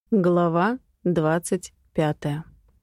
Глава 25.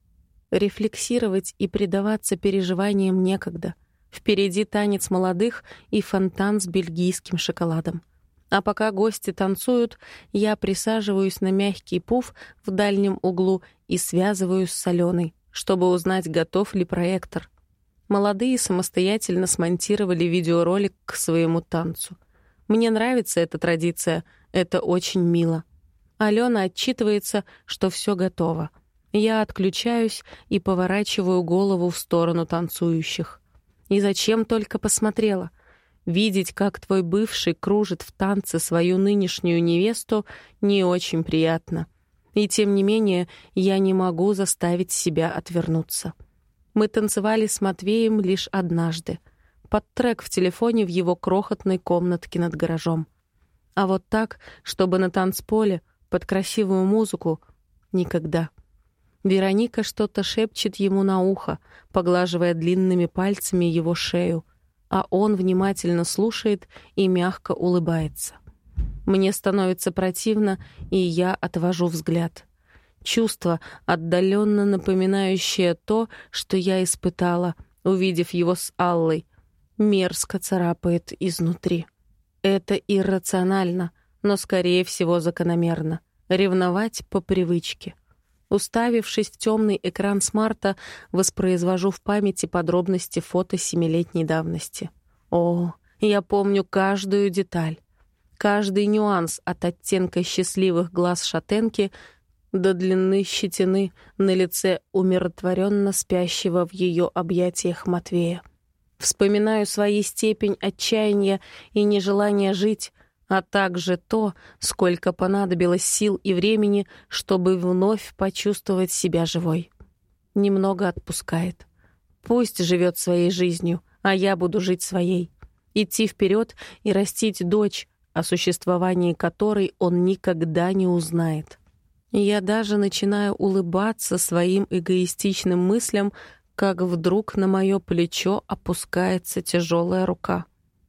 Рефлексировать и предаваться переживаниям некогда. Впереди танец молодых и фонтан с бельгийским шоколадом. А пока гости танцуют, я присаживаюсь на мягкий пуф в дальнем углу и связываюсь с Аленой, чтобы узнать, готов ли проектор. Молодые самостоятельно смонтировали видеоролик к своему танцу. Мне нравится эта традиция, это очень мило. Алена отчитывается, что все готово. Я отключаюсь и поворачиваю голову в сторону танцующих. И зачем только посмотрела? Видеть, как твой бывший кружит в танце свою нынешнюю невесту, не очень приятно. И тем не менее, я не могу заставить себя отвернуться. Мы танцевали с Матвеем лишь однажды, под трек в телефоне в его крохотной комнатке над гаражом. А вот так, чтобы на танцполе, под красивую музыку, никогда. Вероника что-то шепчет ему на ухо, поглаживая длинными пальцами его шею, а он внимательно слушает и мягко улыбается. Мне становится противно, и я отвожу взгляд. Чувство, отдаленно напоминающее то, что я испытала, увидев его с Аллой, мерзко царапает изнутри. Это иррационально, но, скорее всего, закономерно. Ревновать по привычке. Уставившись в темный экран смарта, воспроизвожу в памяти подробности фото 7-летней давности. О, я помню каждую деталь. Каждый нюанс от оттенка счастливых глаз шатенки до длины щетины на лице умиротворенно спящего в ее объятиях Матвея. Вспоминаю свою степень отчаяния и нежелания жить, а также то, сколько понадобилось сил и времени, чтобы вновь почувствовать себя живой. Немного отпускает. Пусть живет своей жизнью, а я буду жить своей. Идти вперед и растить дочь, о существовании которой он никогда не узнает. Я даже начинаю улыбаться своим эгоистичным мыслям, как вдруг на мое плечо опускается тяжелая рука.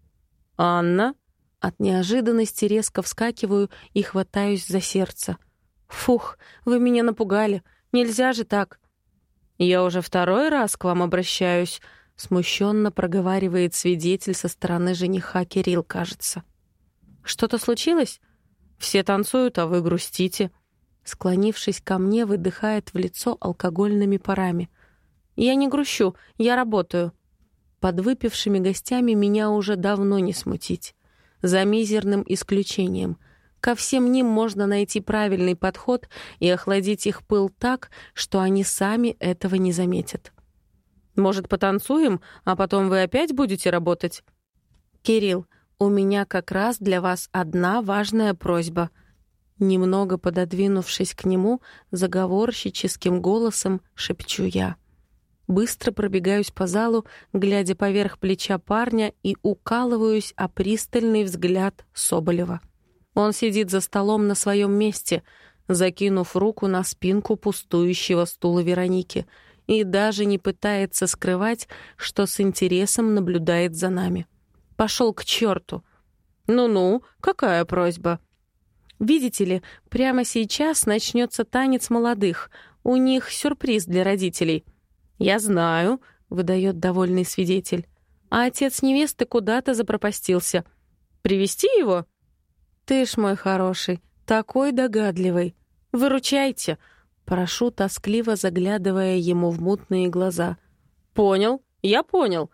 «Анна?» От неожиданности резко вскакиваю и хватаюсь за сердце. «Фух, вы меня напугали. Нельзя же так!» «Я уже второй раз к вам обращаюсь», — смущенно проговаривает свидетель со стороны жениха Кирилл, кажется. «Что-то случилось? Все танцуют, а вы грустите». Склонившись ко мне, выдыхает в лицо алкогольными парами. «Я не грущу, я работаю». Подвыпившими гостями меня уже давно не смутить. За мизерным исключением. Ко всем ним можно найти правильный подход и охладить их пыл так, что они сами этого не заметят. «Может, потанцуем, а потом вы опять будете работать?» «Кирилл, у меня как раз для вас одна важная просьба». Немного пододвинувшись к нему, заговорщическим голосом шепчу я. Быстро пробегаюсь по залу, глядя поверх плеча парня, и укалываюсь о пристальный взгляд Соболева. Он сидит за столом на своем месте, закинув руку на спинку пустующего стула Вероники, и даже не пытается скрывать, что с интересом наблюдает за нами. Пошел к черту. «Ну-ну, какая просьба?» «Видите ли, прямо сейчас начнется танец молодых. У них сюрприз для родителей». «Я знаю», — выдает довольный свидетель. «А отец невесты куда-то запропастился. Привезти его?» «Ты ж мой хороший, такой догадливый. Выручайте», — прошу, тоскливо заглядывая ему в мутные глаза. «Понял, я понял».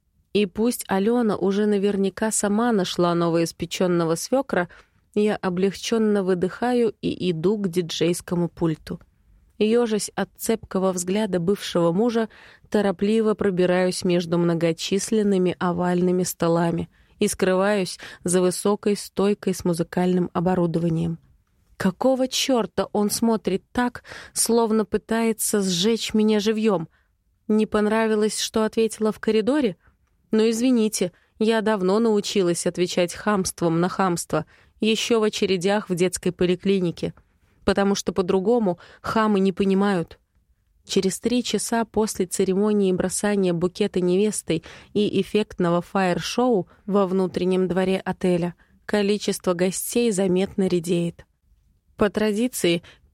И пусть Алена уже наверняка сама нашла новоиспеченного свекра, я облегченно выдыхаю и иду к диджейскому пульту. Ёжась от цепкого взгляда бывшего мужа, торопливо пробираюсь между многочисленными овальными столами и скрываюсь за высокой стойкой с музыкальным оборудованием. Какого чёрта он смотрит так, словно пытается сжечь меня живьем? Не понравилось, что ответила в коридоре? Ну, извините, я давно научилась отвечать хамством на хамство, еще в очередях в детской поликлинике, потому что по-другому хамы не понимают. Через 3 часа после церемонии бросания букета невестой и эффектного фаер-шоу во внутреннем дворе отеля количество гостей заметно редеет. По традиции,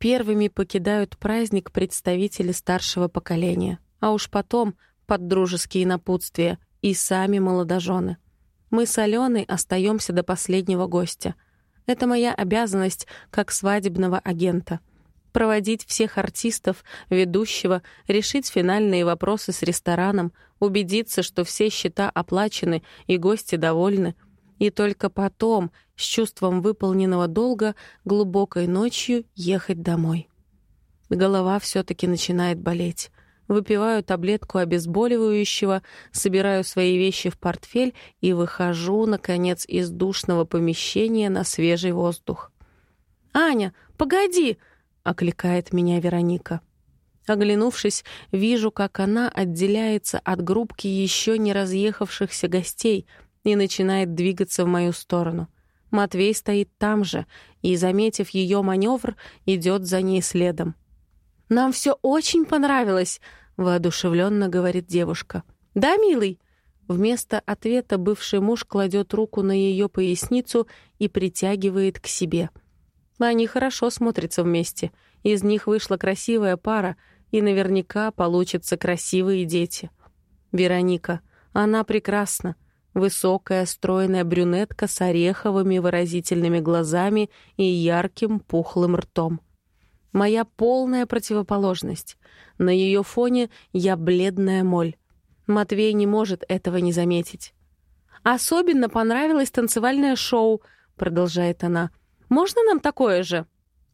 Первыми покидают праздник представители старшего поколения, а уж потом, под дружеские напутствия, и сами молодожены. Мы с Аленой остаемся до последнего гостя. Это моя обязанность как свадебного агента — проводить всех артистов, ведущего, решить финальные вопросы с рестораном, убедиться, что все счета оплачены и гости довольны, и только потом, с чувством выполненного долга, глубокой ночью ехать домой. Голова все-таки начинает болеть. Выпиваю таблетку обезболивающего, собираю свои вещи в портфель и выхожу, наконец, из душного помещения на свежий воздух. «Аня, погоди!» — окликает меня Вероника. Оглянувшись, вижу, как она отделяется от группки еще не разъехавшихся гостей и начинает двигаться в мою сторону. Матвей стоит там же и, заметив ее маневр, идет за ней следом. «Нам все очень понравилось!» — воодушевленно говорит девушка. «Да, милый?» Вместо ответа бывший муж кладет руку на ее поясницу и притягивает к себе. Они хорошо смотрятся вместе. Из них вышла красивая пара, и наверняка получатся красивые дети. Вероника. Она прекрасна. Высокая, стройная брюнетка с ореховыми выразительными глазами и ярким пухлым ртом. Моя полная противоположность. На ее фоне я бледная моль. Матвей не может этого не заметить. «Особенно понравилось танцевальное шоу», — продолжает она. «Можно нам такое же?»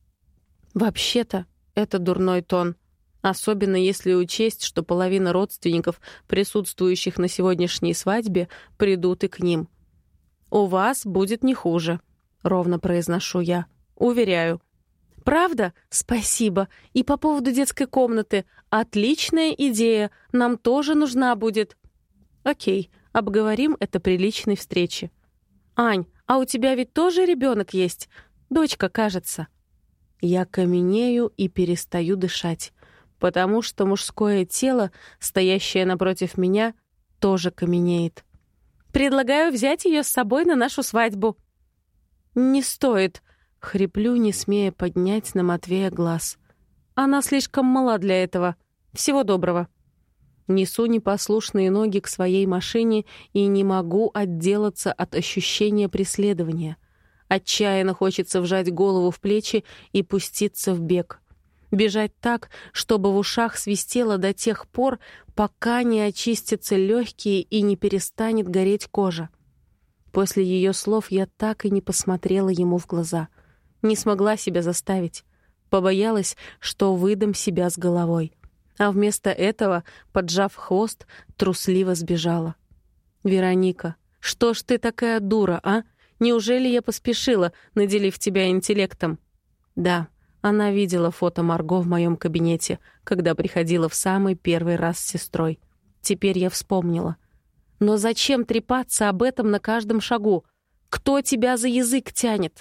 Вообще-то, это дурной тон. Особенно если учесть, что половина родственников, присутствующих на сегодняшней свадьбе, придут и к ним. «У вас будет не хуже», — ровно произношу я. «Уверяю». «Правда? Спасибо. И по поводу детской комнаты. Отличная идея. Нам тоже нужна будет». «Окей, обговорим это при личной встрече». «Ань, а у тебя ведь тоже ребенок есть? Дочка, кажется». Я каменею и перестаю дышать, потому что мужское тело, стоящее напротив меня, тоже каменеет. «Предлагаю взять ее с собой на нашу свадьбу». «Не стоит», — хриплю, не смея поднять на Матвея глаз. «Она слишком мала для этого. Всего доброго». Несу непослушные ноги к своей машине и не могу отделаться от ощущения преследования. Отчаянно хочется вжать голову в плечи и пуститься в бег. Бежать так, чтобы в ушах свистело до тех пор, пока не очистятся легкие и не перестанет гореть кожа. После ее слов я так и не посмотрела ему в глаза. Не смогла себя заставить. Побоялась, что выдам себя с головой. А вместо этого, поджав хвост, трусливо сбежала. «Вероника, что ж ты такая дура, а? Неужели я поспешила, наделив тебя интеллектом?» Да, она видела фото Марго в моем кабинете, когда приходила в самый первый раз с сестрой. Теперь я вспомнила. Но зачем трепаться об этом на каждом шагу? Кто тебя за язык тянет?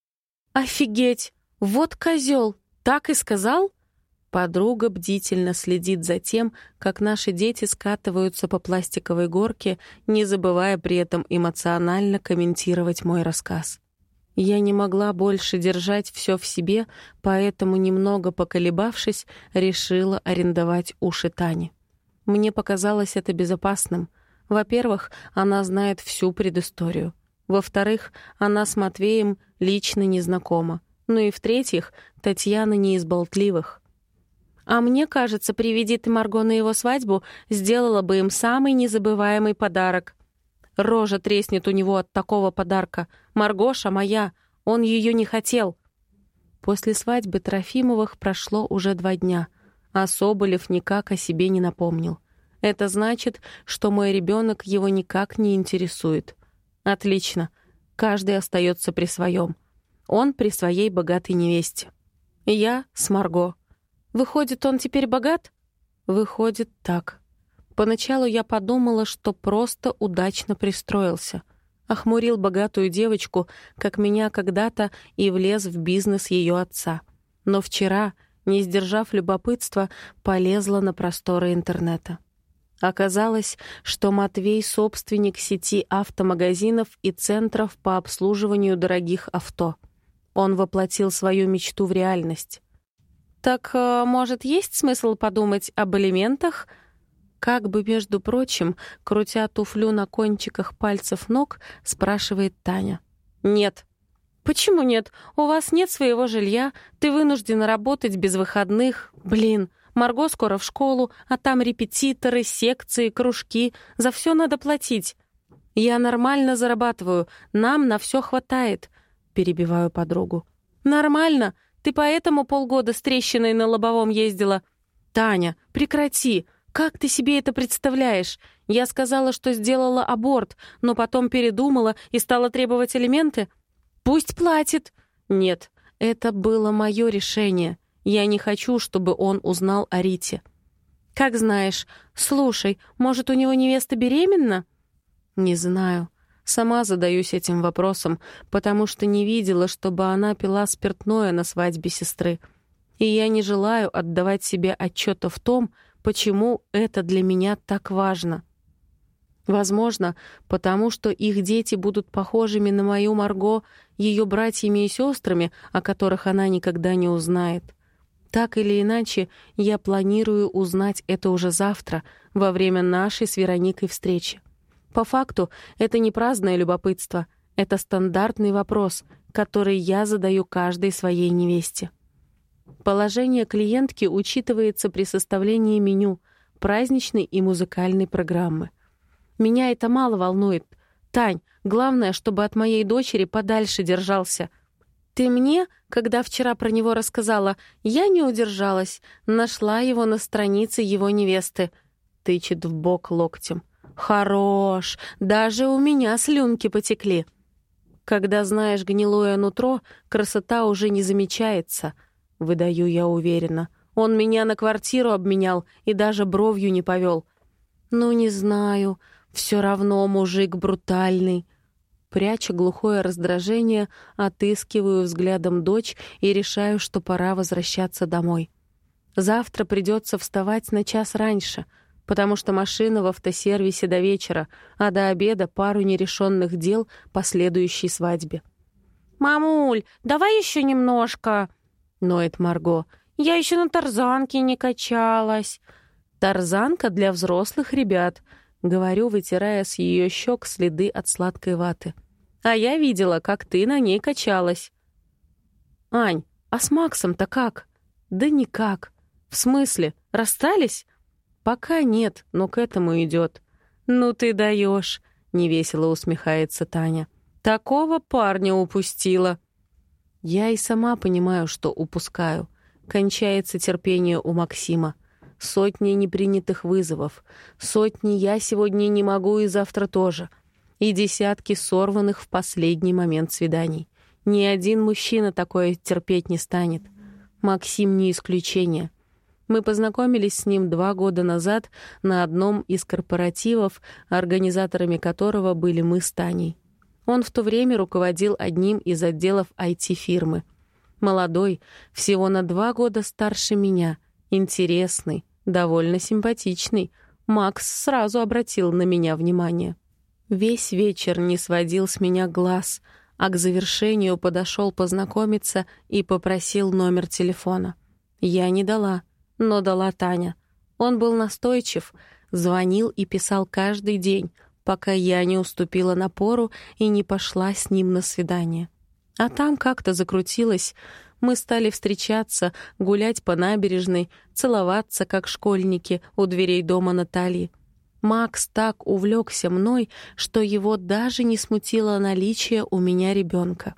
«Офигеть! Вот козел! Так и сказал?» Подруга бдительно следит за тем, как наши дети скатываются по пластиковой горке, не забывая при этом эмоционально комментировать мой рассказ. Я не могла больше держать все в себе, поэтому, немного поколебавшись, решила арендовать уши Тани. Мне показалось это безопасным. Во-первых, она знает всю предысторию. Во-вторых, она с Матвеем лично не знакома. Ну и в-третьих, Татьяна не из болтливых. А мне кажется, приведи ты Марго на его свадьбу, сделала бы им самый незабываемый подарок. Рожа треснет у него от такого подарка. Маргоша моя, он ее не хотел. После свадьбы Трофимовых прошло уже 2 дня, а Соболев никак о себе не напомнил. Это значит, что мой ребенок его никак не интересует. Отлично. Каждый остается при своем. Он при своей богатой невесте. Я с Марго. Выходит, он теперь богат? Выходит, так. Поначалу я подумала, что просто удачно пристроился. Охмурил богатую девочку, как меня когда-то, и влез в бизнес ее отца. Но вчера, не сдержав любопытства, полезла на просторы интернета. Оказалось, что Матвей — собственник сети автомагазинов и центров по обслуживанию дорогих авто. Он воплотил свою мечту в реальность. Так, может, есть смысл подумать об элементах? Как бы, между прочим, крутя туфлю на кончиках пальцев ног, спрашивает Таня. Нет. Почему нет? У вас нет своего жилья, ты вынуждена работать без выходных. Блин, Марго скоро в школу, а там репетиторы, секции, кружки. За все надо платить. Я нормально зарабатываю, нам на все хватает. Перебиваю подругу. Нормально? Ты поэтому полгода с трещиной на лобовом ездила? Таня, прекрати. Как ты себе это представляешь? Я сказала, что сделала аборт, но потом передумала и стала требовать алименты? Пусть платит. Нет, это было мое решение. Я не хочу, чтобы он узнал о Рите. Как знаешь. Слушай, может, у него невеста беременна? Не знаю. Сама задаюсь этим вопросом, потому что не видела, чтобы она пила спиртное на свадьбе сестры. И я не желаю отдавать себе отчета в том, почему это для меня так важно. Возможно, потому что их дети будут похожими на мою Марго, ее братьями и сестрами, о которых она никогда не узнает. Так или иначе, я планирую узнать это уже завтра, во время нашей с Вероникой встречи. По факту, это не праздное любопытство, это стандартный вопрос, который я задаю каждой своей невесте. Положение клиентки учитывается при составлении меню, праздничной и музыкальной программы. Меня это мало волнует. Тань, главное, чтобы от моей дочери подальше держался. Ты мне, когда вчера про него рассказала, я не удержалась, нашла его на странице его невесты. Тычет в бок локтем. Хорош, даже у меня слюнки потекли. Когда знаешь гнилое нутро, красота уже не замечается, выдаю я уверенно. Он меня на квартиру обменял и даже бровью не повел. Ну, не знаю, все равно мужик брутальный. Пряча глухое раздражение, отыскиваю взглядом дочь и решаю, что пора возвращаться домой. Завтра придется вставать на час раньше, потому что машина в автосервисе до вечера, а до обеда пару нерешенных дел по следующей свадьбе. «Мамуль, давай еще немножко!» — ноет Марго. «Я еще на тарзанке не качалась». «Тарзанка для взрослых ребят», — говорю, вытирая с ее щек следы от сладкой ваты. «А я видела, как ты на ней качалась». «Ань, а с Максом-то как?» «Да никак». «В смысле, расстались?» «Пока нет, но к этому идет». «Ну ты даешь», — невесело усмехается Таня. «Такого парня упустила». Я и сама понимаю, что упускаю. Кончается терпение у Максима. Сотни непринятых вызовов. Сотни «я сегодня не могу» и завтра тоже. И десятки сорванных в последний момент свиданий. Ни один мужчина такое терпеть не станет. Максим не исключение. Мы познакомились с ним 2 года назад на одном из корпоративов, организаторами которого были мы с Таней. Он в то время руководил одним из отделов IT-фирмы. Молодой, всего на 2 года старше меня, интересный, довольно симпатичный. Макс сразу обратил на меня внимание. Весь вечер не сводил с меня глаз, а к завершению подошел познакомиться и попросил номер телефона. Я не дала, но дала Таня. Он был настойчив, звонил и писал каждый день, пока я не уступила напору и не пошла с ним на свидание. А там как-то закрутилось. Мы стали встречаться, гулять по набережной, целоваться, как школьники, у дверей дома Натальи. Макс так увлекся мной, что его даже не смутило наличие у меня ребенка.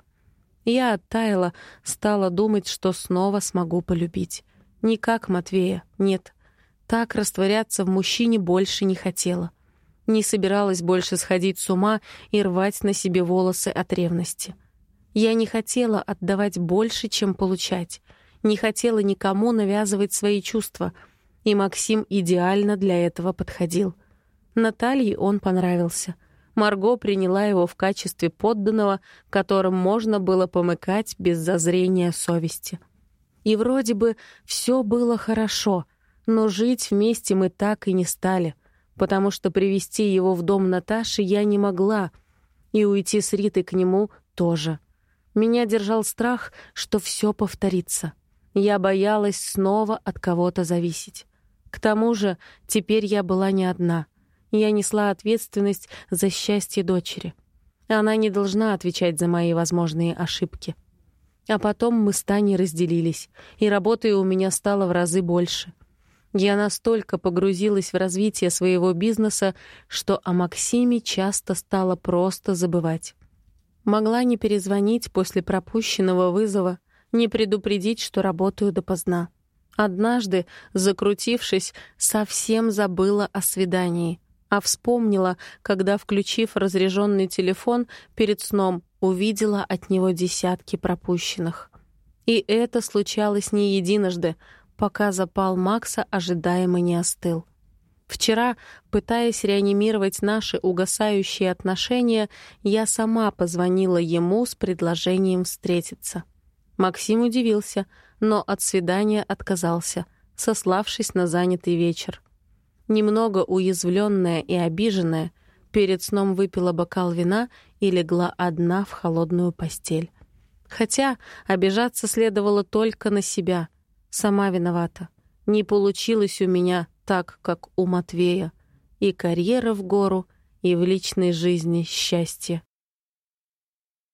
Я оттаяла, стала думать, что снова смогу полюбить. Не как Матвея, нет. Так растворяться в мужчине больше не хотела. Не собиралась больше сходить с ума и рвать на себе волосы от ревности. Я не хотела отдавать больше, чем получать. Не хотела никому навязывать свои чувства. И Максим идеально для этого подходил. Наталье он понравился. Марго приняла его в качестве подданного, которым можно было помыкать без зазрения совести. И вроде бы все было хорошо, но жить вместе мы так и не стали, потому что привести его в дом Наташи я не могла, и уйти с Ритой к нему тоже. Меня держал страх, что все повторится. Я боялась снова от кого-то зависеть. К тому же теперь я была не одна. Я несла ответственность за счастье дочери. Она не должна отвечать за мои возможные ошибки. А потом мы с Таней разделились, и работы у меня стало в разы больше. Я настолько погрузилась в развитие своего бизнеса, что о Максиме часто стала просто забывать. Могла не перезвонить после пропущенного вызова, не предупредить, что работаю допоздна. Однажды, закрутившись, совсем забыла о свидании, а вспомнила, когда, включив разряженный телефон, перед сном увидела от него десятки пропущенных. И это случалось не единожды, пока запал Макса ожидаемо не остыл. Вчера, пытаясь реанимировать наши угасающие отношения, я сама позвонила ему с предложением встретиться. Максим удивился, но от свидания отказался, сославшись на занятый вечер. Немного уязвленная и обиженная, перед сном выпила бокал вина и легла одна в холодную постель. Хотя обижаться следовало только на себя. Сама виновата. Не получилось у меня так, как у Матвея. И карьера в гору, и в личной жизни счастье.